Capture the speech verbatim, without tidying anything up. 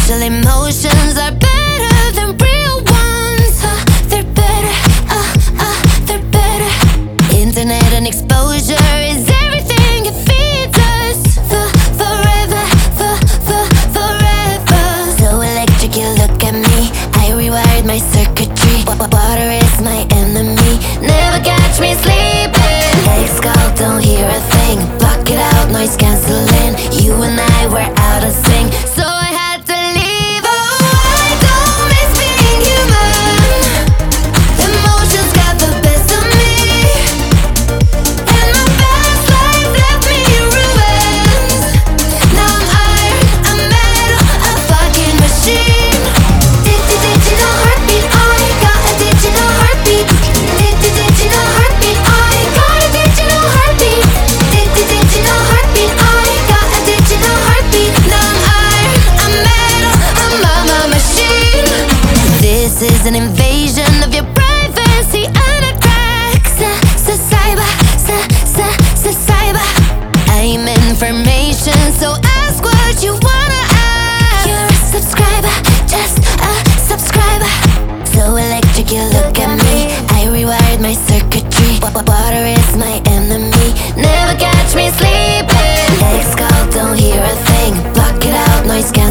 Artificial emotions are better than real ones. Uh, they're better, uh, uh, they're better. Internet and exposure is everything, it feeds us for forever, for, for, forever. So electric, you look at me, I rewired my circuitry. Wa- Water is my enemy, never catch me sleeping. Next call, don't hear a thing, block it out, noise cancelling. You and I were out of sync, so I had to leave. Oh, I don't miss being human. Emotions got the best of me, and my past life left me in ruins. Now I'm iron, I'm metal, a fucking machine. Di- di- Digital heartbeat, I got a digital heartbeat. Di- di- Digital heartbeat, I got a digital heartbeat. Di- di- Digital heartbeat, I got a digital heartbeat. Now I'm iron, I'm metal, I'm a machine. This is an invasion of your privacy and a crack. Sa- sa- Cyber, sa- sa- sa- cyber. I'm information, so ask what you wanna ask. You're a subscriber, just a subscriber. So electric, you look at me, I rewired my circuitry. Wa- wa- Water is my enemy, never catch me sleeping. Next call, don't hear a thing, block it out, noise cancelling.